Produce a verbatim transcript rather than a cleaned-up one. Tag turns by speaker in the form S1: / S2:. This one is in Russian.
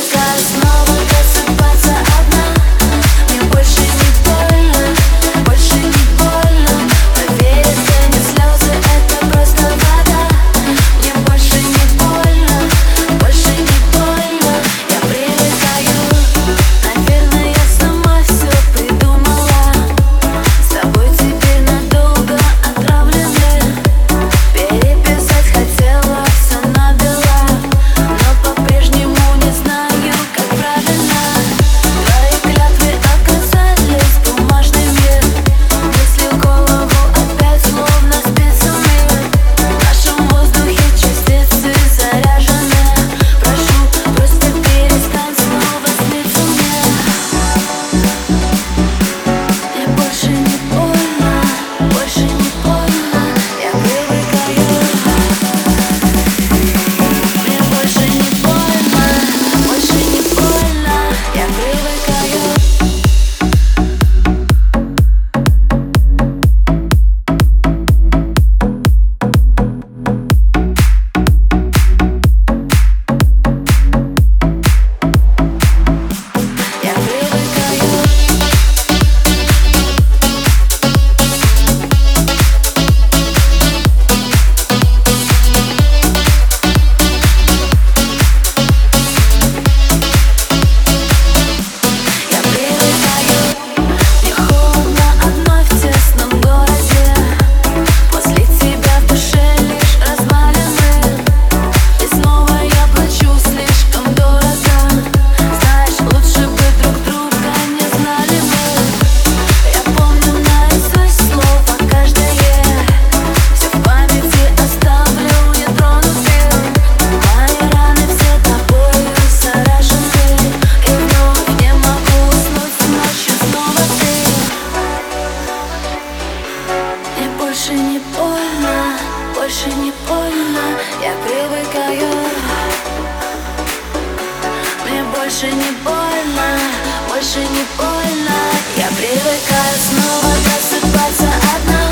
S1: привыкаю снова просыпаться одна. Мне больше не больно, больше не больно. Поверь, это не слезы, это просто вода. Мне больше не больно, больше не больно. Я привыкаю, наверное, я сама все придумала. С тобой теперь надолго отравлены. Переписать хотела все набила, но по-прежнему не знаю, как правильно. Твои клятвы оказались бумажными. Мысли в голову опять словно спицами. В нашем воздухе частицы заряжены. Прошу, просто перестань снова сниться мне. Мне больше не больно, больше не больно. Я привыкаю. Мне больше не больно, больше не больно. Я привыкаю. Я привыкаю. Я привыкаю. Мне холодно одной в тесном городе. После тебя в душе лишь развалины. И снова я плачу слишком дорого. Знаешь, лучше бы друг друга не знали мы. Я помню наизусть слово каждое. Все в памяти оставлю нетронутым. Мои раны все тобою заражены. И вновь не могу уснуть ночью снова ты. Мне больше не больно, больше не больно. Я привыкаю. Мне больше не больно, больше не больно. Я привыкаю снова просыпаться одна.